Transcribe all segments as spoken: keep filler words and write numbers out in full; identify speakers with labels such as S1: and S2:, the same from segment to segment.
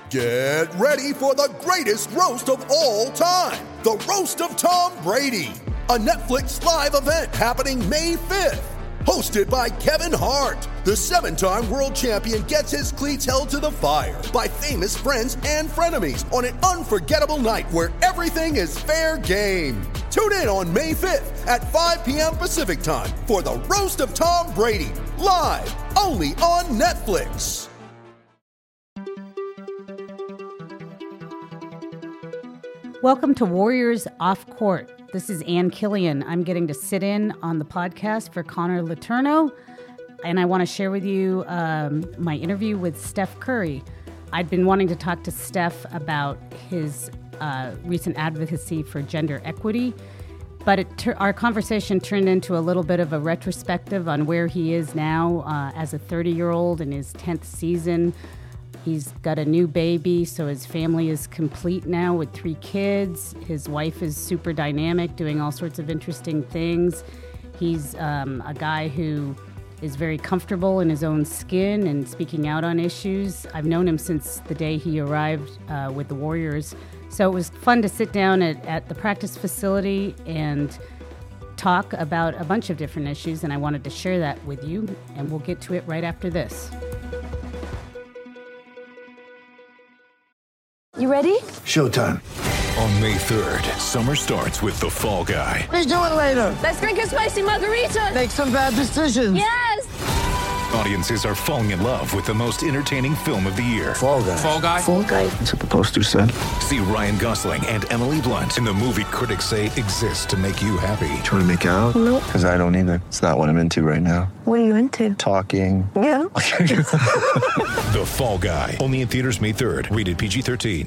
S1: Get ready for the greatest roast of all time, the Roast of Tom Brady, a Netflix live event happening May fifth. Hosted by Kevin Hart, the seven-time world champion gets his cleats held to the fire by famous friends and frenemies on an unforgettable night where everything is fair game. Tune in on May fifth at five p.m. Pacific time for the Roast of Tom Brady, live only on Netflix.
S2: Welcome to Warriors Off Court. This is Ann Killian. I'm getting to sit in on the podcast for Connor Letourneau, and I want to share with you um, my interview with Steph Curry. I'd been wanting to talk to Steph about his uh, recent advocacy for gender equity, but it ter- our conversation turned into a little bit of a retrospective on where he is now uh, as a thirty-year-old in his tenth season. He's got a new baby, so his family is complete now with three kids. His wife is super dynamic, doing all sorts of interesting things. He's um, a guy who is very comfortable in his own skin and speaking out on issues. I've known him since the day he arrived uh, with the Warriors. So it was fun to sit down at, at the practice facility and talk about a bunch of different issues, and I wanted to share that with you, and we'll get to it right after this.
S3: You ready?
S4: Showtime.
S5: On May third, summer starts with The Fall Guy.
S4: Let's do it later.
S3: Let's drink a spicy margarita.
S4: Make some bad decisions.
S3: Yes!
S5: Audiences are falling in love with the most entertaining film of the year.
S4: Fall Guy.
S5: Fall Guy?
S3: Fall Guy.
S4: That's what the poster said.
S5: See Ryan Gosling and Emily Blunt in the movie critics say exists to make you happy.
S4: Trying to make it out?
S3: Nope.
S4: Because I don't either. It's not what I'm into right now.
S3: What are you into?
S4: Talking.
S3: Yeah.
S5: The Fall Guy. Only in theaters May third. Rated P G thirteen.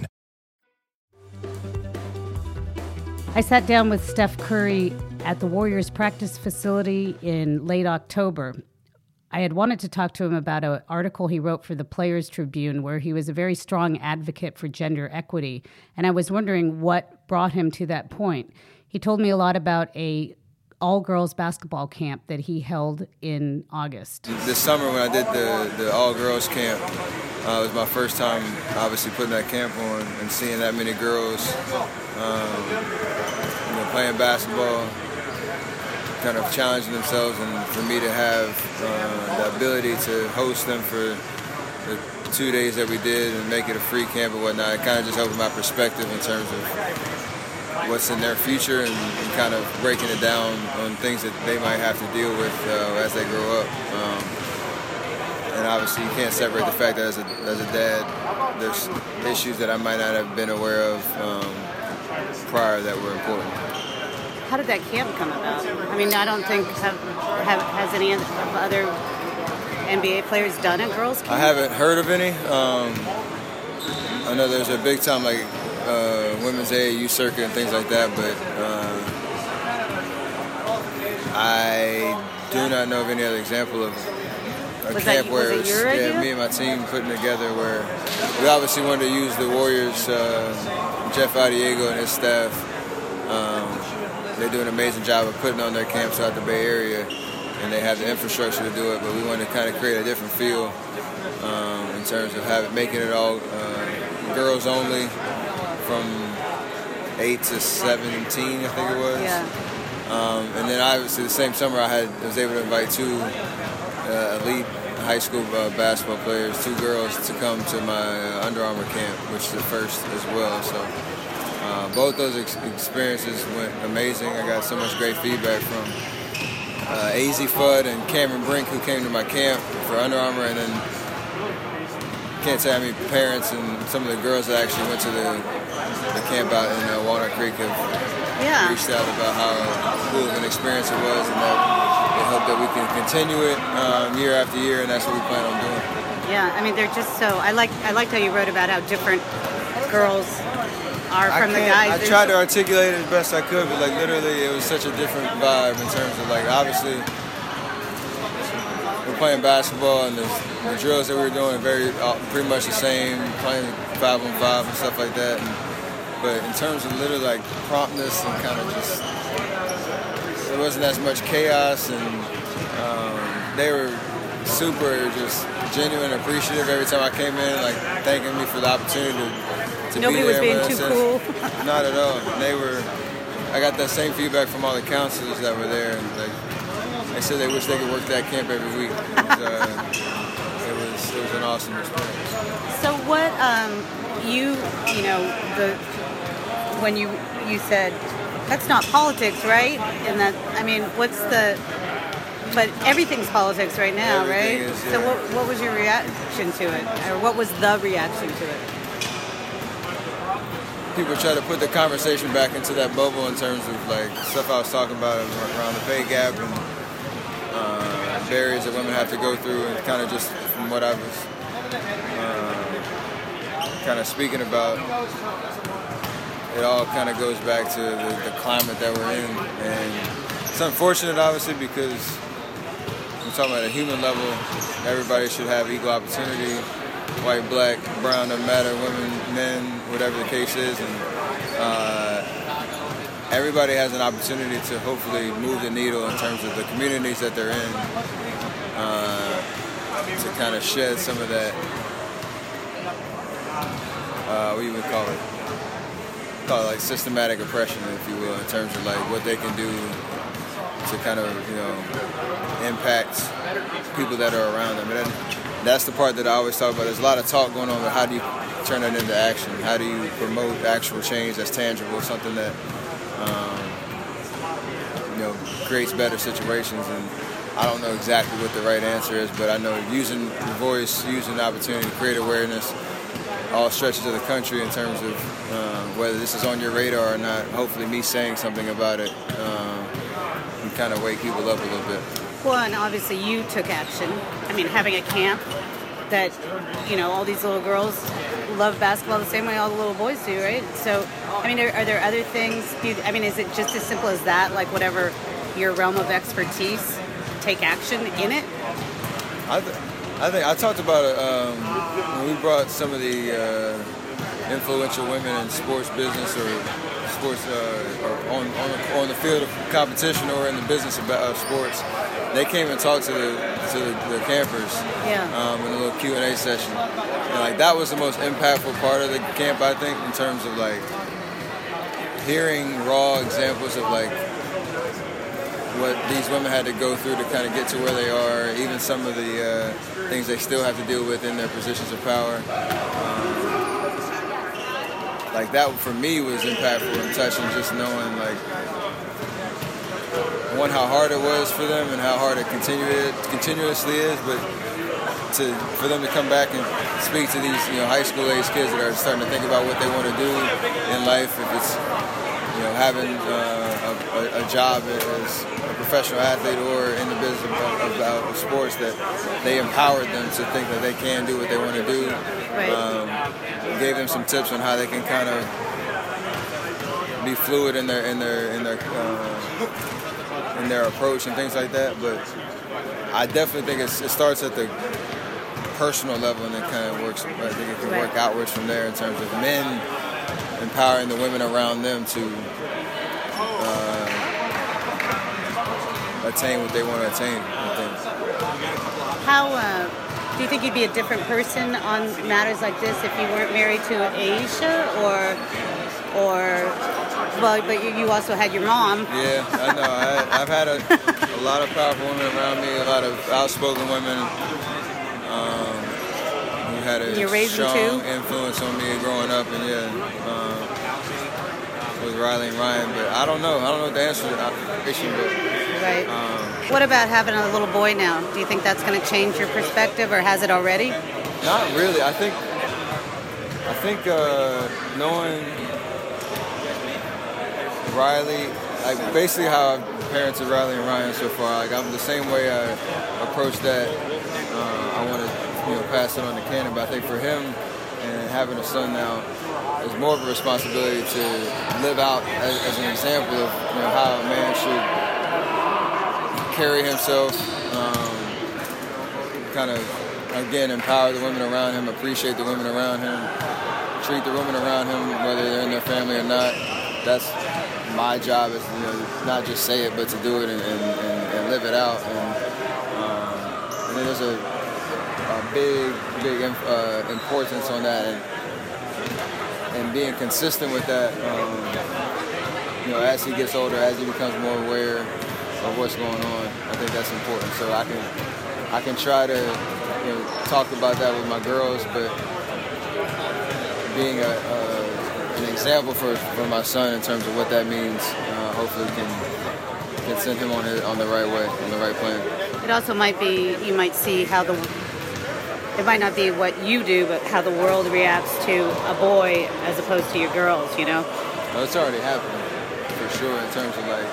S2: I sat down with Steph Curry at the Warriors practice facility in late October. I had wanted to talk to him about an article he wrote for the Players Tribune where he was a very strong advocate for gender equity, and I was wondering what brought him to that point. He told me a lot about a all-girls basketball camp that he held in August.
S6: This summer when I did the, the all-girls camp, uh, it was my first time obviously putting that camp on and seeing that many girls um, you know, playing basketball, kind of challenging themselves, and for me to have uh, the ability to host them for the two days that we did and make it a free camp and whatnot, it kind of just opened my perspective in terms of what's in their future and, and kind of breaking it down on things that they might have to deal with uh, as they grow up. Um, and obviously you can't separate the fact that as a, as a dad, there's issues that I might not have been aware of um, prior that were important.
S2: How did that camp come about? I mean, I don't think, have, have, has any other N B A players done a girls camp?
S6: I haven't heard of any. Um, I know there's a big time like uh, women's A A U circuit and things like that, but uh, I do not know of any other example of a
S2: was
S6: camp
S2: that,
S6: where
S2: was
S6: it was,
S2: it your
S6: yeah,
S2: idea?
S6: me and my team putting together where we obviously wanted to use the Warriors, uh, Jeff Adiego and his staff. Um, they do an amazing job of putting on their camps throughout the Bay Area, and they have the infrastructure to do it, but we wanted to kind of create a different feel um, in terms of having, making it all uh, girls only from eight to seventeen, I think it was.
S2: Yeah.
S6: Um, and then obviously the same summer I had was able to invite two uh, elite high school uh, basketball players, two girls, to come to my uh, Under Armour camp, which is the first as well. So uh, both those ex- experiences went amazing. I got so much great feedback from uh, A Z Fudd and Cameron Brink, who came to my camp for Under Armour, and then can't say how many parents and some of the girls that actually went to the, the camp out in uh, Walnut Creek have
S2: Yeah.
S6: reached out about how cool of an experience it was, and that they hope that we can continue it um, year after year, and that's what we plan on doing.
S2: Yeah, I mean, they're just so, I like I liked how you wrote about how different girls are
S6: I
S2: from the
S6: can't-
S2: guys.
S6: I
S2: There's-
S6: tried to articulate it as best I could, but like literally it was such a different vibe in terms of like obviously we're playing basketball and the, the drills that we were doing are very uh, pretty much the same, playing five on five and stuff like that. And, but in terms of literally like promptness and kind of just, there wasn't as much chaos, and um, they were super just genuine appreciative every time I came in, like thanking me for the opportunity to, to
S2: Nobody
S6: be
S2: was
S6: there.
S2: being
S6: in a
S2: too
S6: sense.
S2: cool.
S6: Not at all. They were. I got that same feedback from all the counselors that were there, and like they said they wish they could work that camp every week. It was, uh, it was, it was an awesome experience.
S2: So what um, you you know the when you you said that's not politics, right? And that I mean, what's the but everything's politics right now,
S6: Everything
S2: right?
S6: is,
S2: So
S6: yeah.
S2: what what was your reaction to it, or what was the reaction to it?
S6: People try to put the conversation back into that bubble in terms of like stuff I was talking about around the pay gap and uh, barriers that women have to go through, and kind of just from what I was uh, kind of speaking about, it all kind of goes back to the, the climate that we're in, and it's unfortunate, obviously, because we're talking about a human level. Everybody should have equal opportunity. White, black, brown, doesn't matter, women, men, whatever the case is, and uh, everybody has an opportunity to hopefully move the needle in terms of the communities that they're in, uh, to kind of shed some of that, uh, what you would call it, call it like systematic oppression, if you will, in terms of like what they can do to kind of, you know, impact people that are around them. And that's the part that I always talk about. There's a lot of talk going on, but how do you turn that into action? How do you promote actual change that's tangible, something that um, you know creates better situations? And I don't know exactly what the right answer is, but I know using your voice, using the opportunity to create awareness, all stretches of the country in terms of uh, whether this is on your radar or not. Hopefully, me saying something about it um, can kind of wake people up a little bit.
S2: Well, and obviously you took action. I mean, having a camp that, you know, all these little girls love basketball the same way all the little boys do, right? So, I mean, are, are there other things? Do you, I mean, is it just as simple as that? Like whatever your realm of expertise, take action in it?
S6: I, th- I think I talked about it um, when we brought some of the uh, influential women in sports business or sports uh, or on on the, on the field of competition or in the business of uh, sports. They came and talked to the to the, the campers
S2: Yeah.
S6: um, in a little Q and A session, and like that was the most impactful part of the camp, I think, in terms of like hearing raw examples of like what these women had to go through to kind of get to where they are, even some of the uh, things they still have to deal with in their positions of power. Um, like that for me was impactful and touching, just knowing like one, how hard it was for them and how hard it continue, continuously is, but to for them to come back and speak to these, you know, high school age kids that are starting to think about what they want to do in life, if it's, you know, having uh, a, a job as a professional athlete or in the business of, of, of sports, that they empowered them to think that they can do what they want to do.
S2: Right.
S6: Um, gave them some tips on how they can kind of be fluid in their in their in their uh, in their approach and things like that. But I definitely think it's, it starts at the personal level and then kind of works. I think it can
S2: Right.
S6: work outwards from there in terms of men empowering the women around them to uh, attain what they want to attain. I think.
S2: How uh, do you think you'd be a different person on matters like this if you weren't married to Aisha, or, or, well, but you, you also had your mom.
S6: Yeah, I know. I, I've had a, a lot of powerful women around me, a lot of outspoken women um, who had a
S2: You're raising
S6: strong
S2: two?
S6: influence on me growing up, and yeah, um, with Riley and Ryan. But I don't know. I don't know what the answer to that issue is.
S2: Right.
S6: Um,
S2: What about having a little boy now? Do you think that's going to change your perspective, or has it already?
S6: Not really. I think I think uh, knowing Riley, like basically how I've parented Riley and Ryan so far, like I'm the same way I approach that. Uh, I want to, you know, pass it on to Cannon, but I think for him and having a son now, it's more of a responsibility to live out as, as an example of, you know, how a man should carry himself, um, kind of, again, empower the women around him, appreciate the women around him, treat the women around him, whether they're in their family or not. That's my job, is, you know, not just say it, but to do it and, and, and, and live it out. And, um, and then there's a, a big, big uh, importance on that, and, and being consistent with that. Um, you know, as he gets older, as he becomes more aware of what's going on, I think that's important. So I can, I can try to, you know, talk about that with my girls, but being a, a, an example for, for my son in terms of what that means, uh, hopefully can can send him on it, on the right way, on the right plan.
S2: It also might be, you might see how the, it might not be what you do, but how the world reacts to a boy as opposed to your girls, you know?
S6: Well, it's already happening, for sure, in terms of like,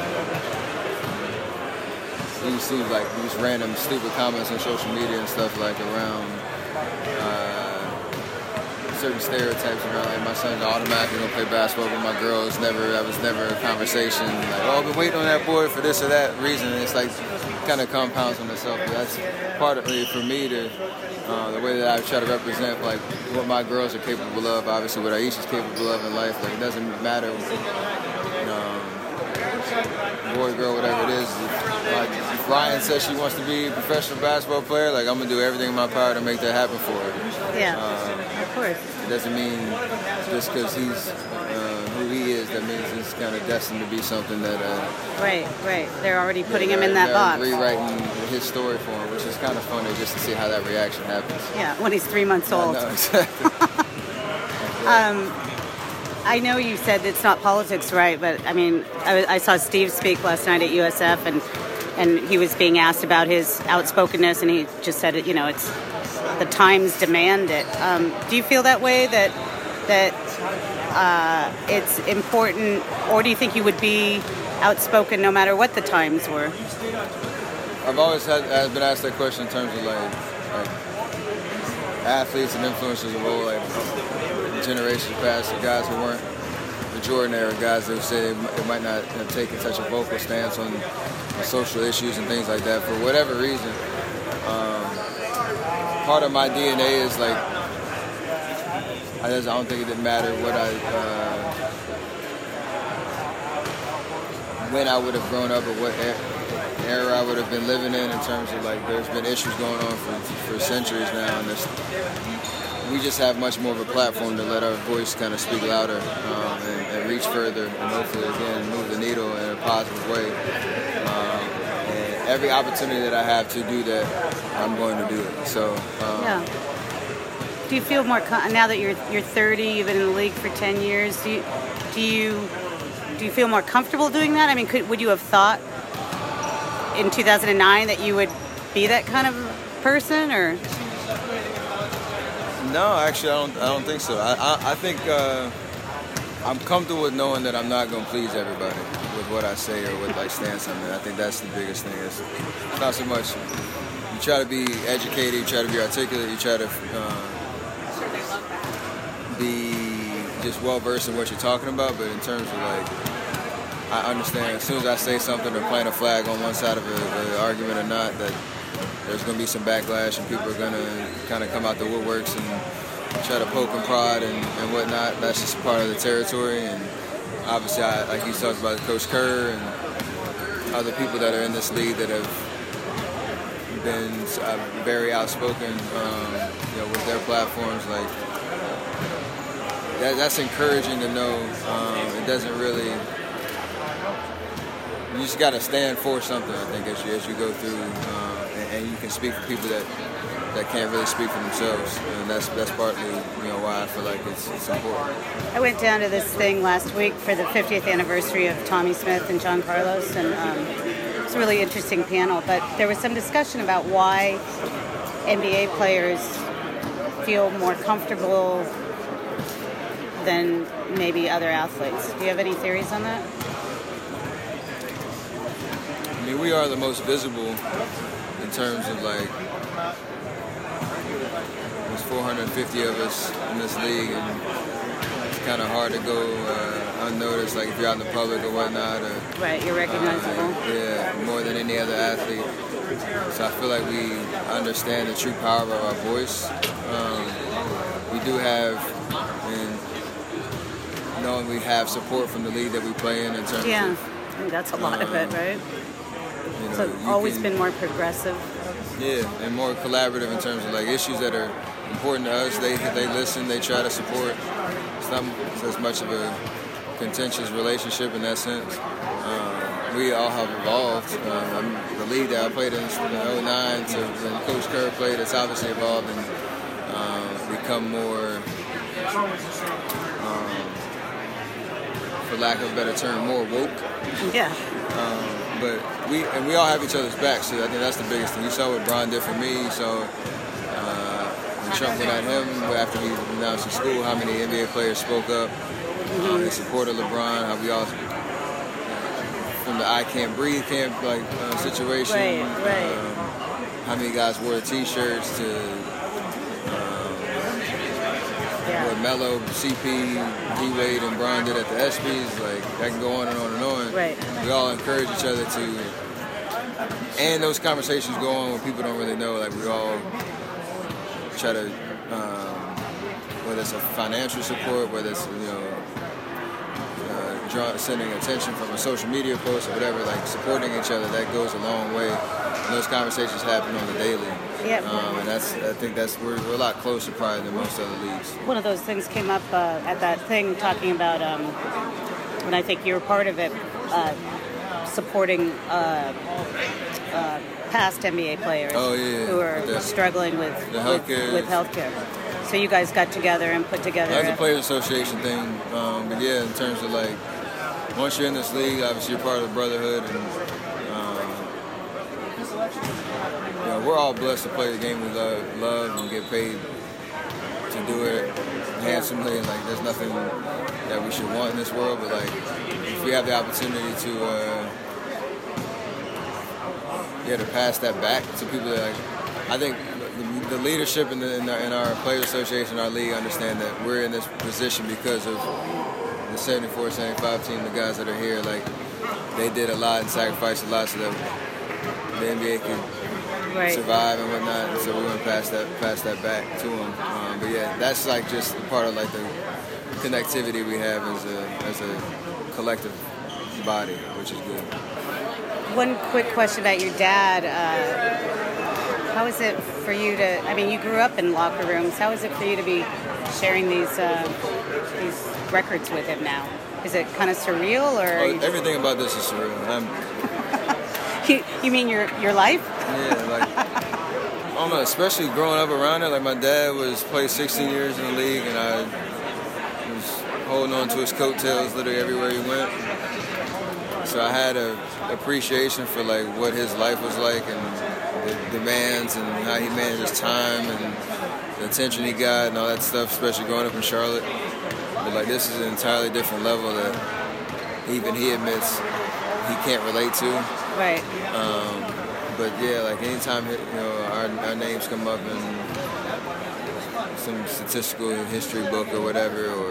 S6: you see like these random stupid comments on social media and stuff like around uh, certain stereotypes around like my son's automatically gonna play basketball with my girls. Never, that was never a conversation. Like, oh, I've been waiting on that boy for this or that reason. And it's like kind of compounds on itself. But that's part of it for me to uh, the way that I try to represent like what my girls are capable of. Obviously, what Aisha's capable of in life. Like it doesn't matter. Um, boy, girl, whatever it is. If, like, if Ryan says she wants to be a professional basketball player, like I'm gonna do everything in my power to make that happen for her.
S2: Yeah,
S6: um,
S2: of course.
S6: It doesn't mean just because he's uh, who he is, that means he's kind of destined to be something that. Uh,
S2: right, right. They're already putting him in
S6: they're,
S2: that box.
S6: They're rewriting his story for him, which is kind of funny just to see how that reaction happens.
S2: Yeah, when he's three months old.
S6: I know, exactly.
S2: um, I know you said it's not politics, right? But I mean, I, I saw Steve speak last night at U S F, and and he was being asked about his outspokenness, and he just said, you know, it's the times demand it. Um, do you feel that way? That that uh, it's important, or do you think you would be outspoken no matter what the times were?
S6: I've always had I've been asked that question in terms of like, like athletes and influencers of old, like generations past, the guys who weren't the Jordan era guys that say they might not have taken such a vocal stance on social issues and things like that for whatever reason. Um, part of my D N A is like I just I don't think it didn't matter what I uh, when I would have grown up or what era I would have been living in in terms of like there's been issues going on for for centuries now, and there's we just have much more of a platform to let our voice kind of speak louder um, and, and reach further and hopefully, again, move the needle in a positive way. Um, and every opportunity that I have to do that, I'm going to do it. So, um,
S2: yeah. Do you feel more, com- now that you're you're thirty, you've been in the league for ten years, do you, do you, do you feel more comfortable doing that? I mean, could, would you have thought in two thousand nine that you would be that kind of person, or?
S6: No, actually, I don't. I don't think so. I, I, I think uh, I'm comfortable with knowing that I'm not going to please everybody with what I say or what like stance I'm in. I think that's the biggest thing. It's, it's not so much you try to be educated, you try to be articulate, you try to uh, be just well versed in what you're talking about. But in terms of like, I understand as soon as I say something or plant a flag on one side of the argument or not, that there's going to be some backlash and people are going to kind of come out the woodworks and try to poke and prod and, and whatnot. That's just part of the territory. And obviously, I, like you talked about Coach Kerr and other people that are in this league that have been uh, very outspoken, um, you know, with their platforms. Like that, that's encouraging to know. Um, it doesn't really. You just got to stand for something, I think, as you, as you go through, um, and, and you can speak for people that, that can't really speak for themselves, and that's that's partly, you know, why I feel like it's, it's important.
S2: I went down to this thing last week for the fiftieth anniversary of Tommy Smith and John Carlos, and um, it's a really interesting panel, but there was some discussion about why N B A players feel more comfortable than maybe other athletes. Do you have any theories on that?
S6: I mean, we are the most visible in terms of like, there's four hundred fifty of us in this league, and it's kind of hard to go uh, unnoticed, like if you're out in the public or whatnot. Or,
S2: right, you're recognizable.
S6: Uh, yeah, more than any other athlete. So I feel like we understand the true power of our voice. Um, we do have, and knowing we have support from the league that we play in in terms
S2: yeah.
S6: of...
S2: Yeah, that's a lot um, of it, right?
S6: You know,
S2: so always
S6: can,
S2: been more progressive.
S6: Yeah, and more collaborative in terms of like issues that are important to us. They they listen, they try to support. It's not as much of a contentious relationship in that sense. Um, we all have evolved. Um, I'm, the league that I played in oh nine to when Coach Kerr played, it's obviously evolved and um, become more, um, for lack of a better term, more woke.
S2: Yeah.
S6: Um, but we and we all have each other's backs, so I think that's the biggest thing. You saw what Bron did for me. You saw uh, when Trump went at him after he announced in school how many N B A players spoke up. Mm-hmm. Um, they supported LeBron. How we all from the I Can't Breathe camp like uh, situation.
S2: Right, right.
S6: Um, how many guys wore the T-shirts to um,
S2: Yeah.
S6: what Melo, C P, D-Wade, and Bron did at the ESPYs. Like I can go on and on and on.
S2: Right.
S6: We all encourage each other to, and those conversations go on when people don't really know. Like we all try to, um, whether it's a financial support, whether it's you know, uh, draw, sending attention from a social media post or whatever, like supporting each other, that goes a long way. And those conversations happen on the daily.
S2: Yeah.
S6: Um, and that's, I think that's we're, we're a lot closer probably than most other leagues.
S2: One of those things came up uh, at that thing talking about, um, and I think you were part of it, uh, supporting uh, uh, past N B A players
S6: oh, yeah,
S2: who are
S6: definitely.
S2: struggling with
S6: The
S2: with,
S6: healthcare.
S2: with healthcare. So you guys got together and put together.
S6: That's a
S2: a-
S6: Players Association thing, um, but yeah, in terms of like, once you're in this league, obviously you're part of the brotherhood, and um, you know, we're all blessed to play the game we love, love and get paid to do it handsomely. And like, there's nothing that we should want in this world, but like, if we have the opportunity to, uh, yeah, to pass that back to people that, like, I think the, the leadership in, the, in, our, in our Players Association, our league, understand that we're in this position because of the seventy-four seventy-five team, the guys that are here. Like, they did a lot and sacrificed a lot so that the N B A could
S2: right.
S6: survive and whatnot. And so we want to pass that pass that back to them. Um, but yeah, that's like just part of like the connectivity we have as a as a collective body, which is good.
S2: One quick question about your dad. Uh, how is it for you to? I mean, you grew up in locker rooms. How is it for you to be sharing these uh, these records with him now? Is it kind of surreal, or
S6: Oh,
S2: are you-
S6: everything about this is surreal. I'm,
S2: you, you mean your your life?
S6: yeah, like I don't know, especially growing up around it. Like my dad was played sixteen years in the league, and I was holding on to his coattails literally everywhere he went. So I had a appreciation for like what his life was like and the demands and how he managed his time and the attention he got and all that stuff, especially growing up in Charlotte. But like this is an entirely different level that even he admits he can't relate to.
S2: Right.
S6: Um, but yeah, like anytime you know our, our names come up in some statistical history book or whatever, or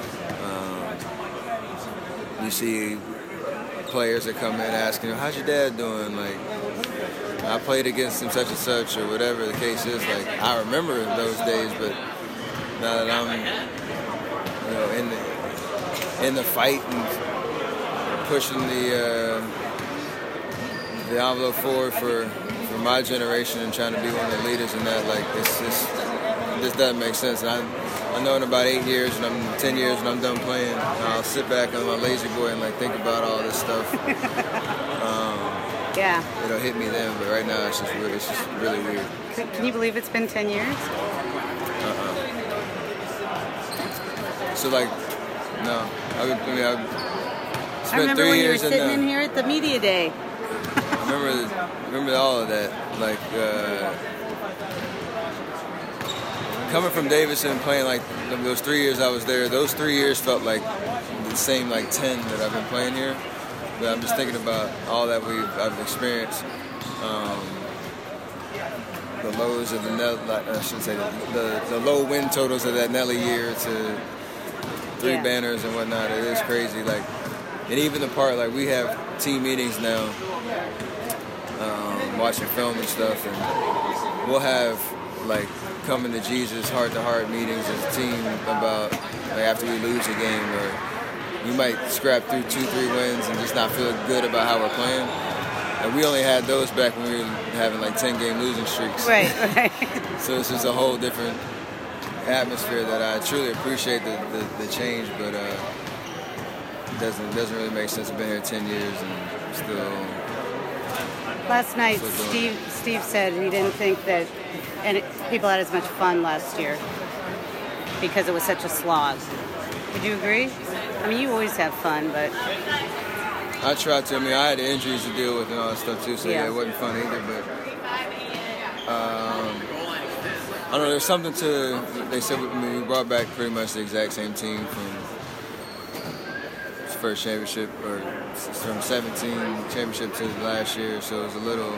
S6: um, you see players that come in asking, how's your dad doing? Like, I played against him such and such, or whatever the case is. Like, I remember those days, but now that I'm, you know, in the in the fight and pushing the uh, the envelope forward for for my generation and trying to be one of the leaders in that, like, it's just this doesn't make sense. And I I know in about eight years and I'm ten years and I'm done playing, I'll sit back on my lazy boy and like think about all this stuff. um,
S2: Yeah.
S6: It'll hit me then, but right now it's just weird. It's just really weird.
S2: Can, can you believe it's been ten years?
S6: Uh-uh. So like, no. I, mean, I, mean, I spent
S2: I remember
S6: three
S2: when you were
S6: years in
S2: sitting
S6: the,
S2: in here at the media day.
S6: I remember, remember all of that. Like, uh, coming from Davidson, playing like those three years I was there, those three years felt like the same like ten that I've been playing here. But I'm just thinking about all that we've I've experienced. Um, the lows of the Nelly, I shouldn't say the, the the low win totals of that Nelly year to three
S2: Yeah.
S6: banners and whatnot. It is crazy. Like, and even the part like we have team meetings now, um, watching film and stuff, and we'll have like coming to Jesus heart-to-heart meetings as a team about like after we lose a game, or you might scrap through two, three wins and just not feel good about how we're playing. And we only had those back when we were having like ten game losing streaks.
S2: Right, right.
S6: So it's just a whole different atmosphere that I truly appreciate the, the, the change, but uh, it doesn't it doesn't really make sense. I've been here ten years and still.
S2: Last night,
S6: still doing
S2: Steve
S6: it.
S2: Steve said he didn't think that and it, people had as much fun last year because it was such a slog. Would you agree? I mean, you always have fun, but
S6: I tried to. I mean, I had injuries to deal with and all that stuff too, so yeah,
S2: Yeah.
S6: it wasn't fun either. But um, I don't know. There's something to. They said we, I mean, we brought back pretty much the exact same team from his first championship, or from seventeen championship to last year. So it was a little.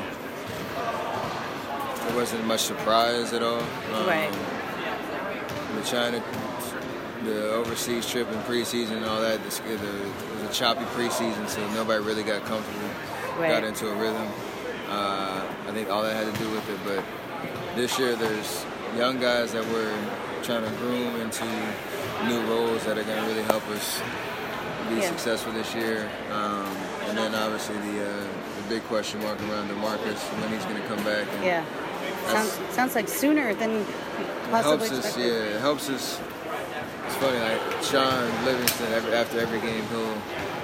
S6: There wasn't much surprise at all. Um,
S2: Right.
S6: The China, the overseas trip and preseason and all that. The, the, it was a choppy preseason, so nobody really got comfortable,
S2: Right.
S6: got into a rhythm. Uh, I think all that had to do with it. But this year, there's young guys that we're trying to groom into new roles that are going to really help us be
S2: Yeah.
S6: successful this year. Um, and then obviously the uh, the big question mark around DeMarcus, when he's going to come back. And
S2: yeah. Sounds, sounds like sooner than possibly
S6: helps us,
S2: expected.
S6: yeah, it helps us. It's funny, like Sean Livingston, every, after every game, he'll,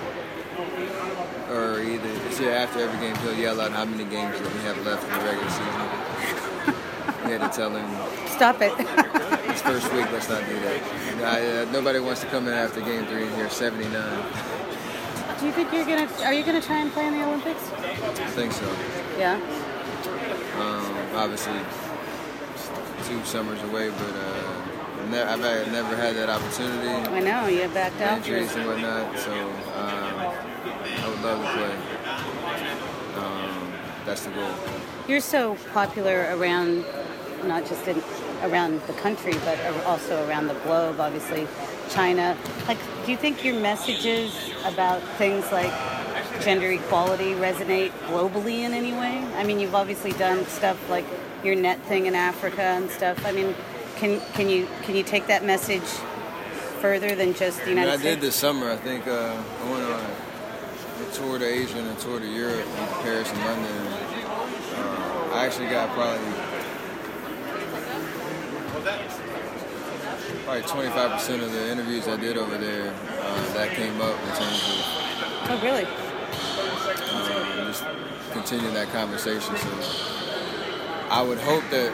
S6: or either, it's either after every game, he'll yell out how many games that we have left in the regular season. We had to tell him,
S2: Stop it.
S6: this first week, let's not do that. I, uh, nobody wants to come in after game three and hear seventy-nine.
S2: Do you think you're gonna? Are you gonna try and play in the Olympics?
S6: I think so.
S2: Yeah.
S6: Um, obviously, two summers away, but uh, ne- I've had- never had that opportunity.
S2: I know you backed out.
S6: Injuries and whatnot, so um, I would love to play. Um, that's the goal.
S2: You're so popular around, not just in around the country, but also around the globe. Obviously, China. Like, do you think your messages about things like gender equality resonate globally in any way? I mean, you've obviously done stuff like your net thing in Africa and stuff. I mean, can can you can you take that message further than just the
S6: I, mean,
S2: United
S6: I
S2: States?
S6: did this summer. I think uh, I went on a tour to Asia and a tour to Europe, and Paris and London. Uh, I actually got probably probably twenty-five percent of the interviews I did over there uh, that came up in terms of
S2: Oh, really?
S6: um, just continue that conversation. So I would hope that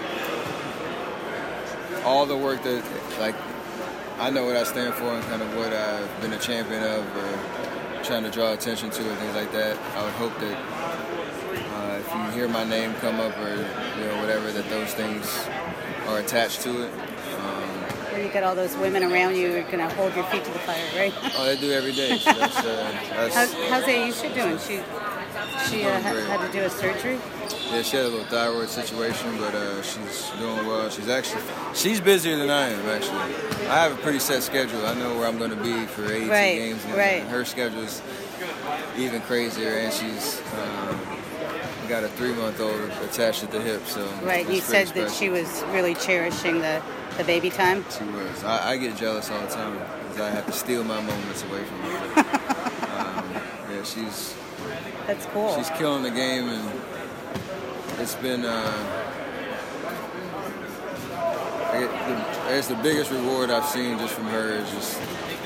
S6: all the work that, like, I know what I stand for and kind of what I've been a champion of, or trying to draw attention to and things like that. I would hope that uh, if you hear my name come up or you know whatever, that those things are attached to it. Um,
S2: Where you got all those women around you who are going to hold your feet to the fire, right?
S6: oh, they do every day. So that's, uh, that's,
S2: How's, how's Aisha doing? She she uh,
S6: doing
S2: ha-
S6: great.
S2: had to do a surgery?
S6: Yeah, she had a little thyroid situation, but uh, she's doing well. She's actually, she's busier than I am, actually. I have a pretty set schedule. I know where I'm going to be for eighty-two
S2: Right,
S6: games. And
S2: right.
S6: Her schedule is even crazier, and she's um, got a three-month-old attached at the hip. So
S2: Right.
S6: it's
S2: You
S6: pretty
S2: said that
S6: special.
S2: she was really cherishing the, the baby time.
S6: She was. I, I get jealous all the time because I have to steal my moments away from her. um, yeah, she's
S2: That's cool.
S6: she's killing the game, and it's been. Uh, I get the, I guess the biggest reward I've seen just from her is just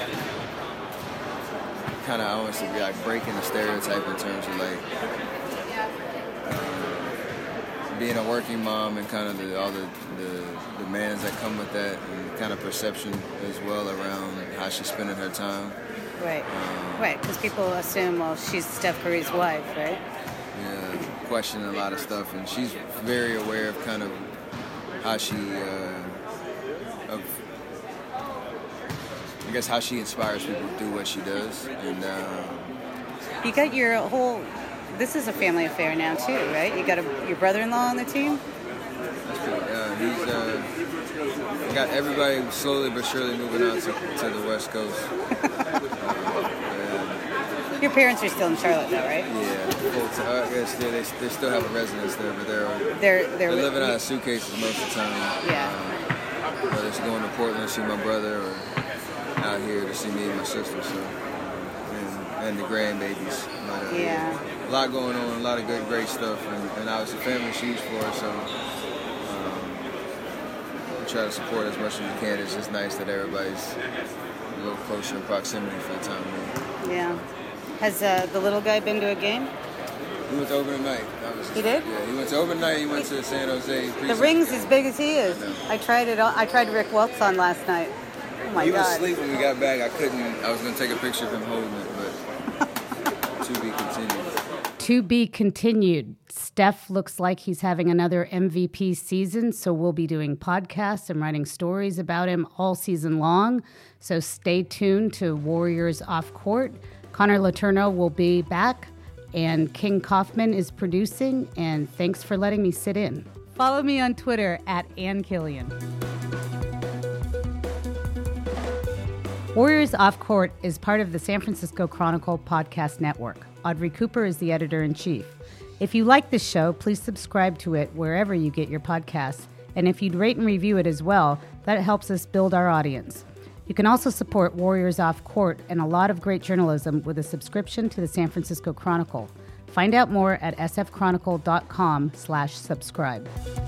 S6: kind of I want to be like breaking the stereotype in terms of like uh, being a working mom and kind of the, all the, the demands that come with that, and kind of perception as well around how she's spending her time.
S2: Right.
S6: Um,
S2: Right. Because people assume, well, she's Steph Curry's wife, right?
S6: Yeah, questioning a lot of stuff, and she's very aware of kind of how she, uh, of, I guess how she inspires people to do what she does, and uh,
S2: You got your whole. This is a family affair now too, right? You got a, your brother-in-law on the team.
S6: that's cool. Uh, he's uh, got everybody slowly but surely moving out to, to the West Coast.
S2: Your parents are still in Charlotte, though, right?
S6: Yeah, full t- I guess they, they, they still have a residence there, but they're
S2: They're they're,
S6: they're living out of suitcases most of the time.
S2: Yeah.
S6: Um, whether it's going to Portland to see my brother or out here to see me and my sister, so and, and the grandbabies. But, uh,
S2: Yeah.
S6: a lot going on, a lot of good, great stuff, and, and obviously family's huge for us, so um, we try to support as much as we can. It's just nice that everybody's a little closer in proximity for the time being.
S2: Yeah. Has uh, the little guy been to a game?
S6: He went to overnight. That was
S2: He did?
S6: Yeah, he went to overnight. He went to San Jose.
S2: The ring's as big as he is. I, I tried it. On, I tried Rick Welts on last night. Oh my
S6: he
S2: God.
S6: was asleep when we got back. I couldn't. I was going to take a picture of him holding it, but to be continued.
S2: To be continued. Steph looks like he's having another M V P season, so we'll be doing podcasts and writing stories about him all season long. So stay tuned to Warriors Off Court. Connor Letourneau will be back, and King Kaufman is producing, and thanks for letting me sit in. Follow me on Twitter at Ann Killian. Warriors Off Court is part of the San Francisco Chronicle podcast network. Audrey Cooper is the editor-in-chief. If you like this show, please subscribe to it wherever you get your podcasts. And if you'd rate and review it as well, that helps us build our audience. You can also support Warriors Off Court and a lot of great journalism with a subscription to the San Francisco Chronicle. Find out more at sfchronicle.com slash subscribe.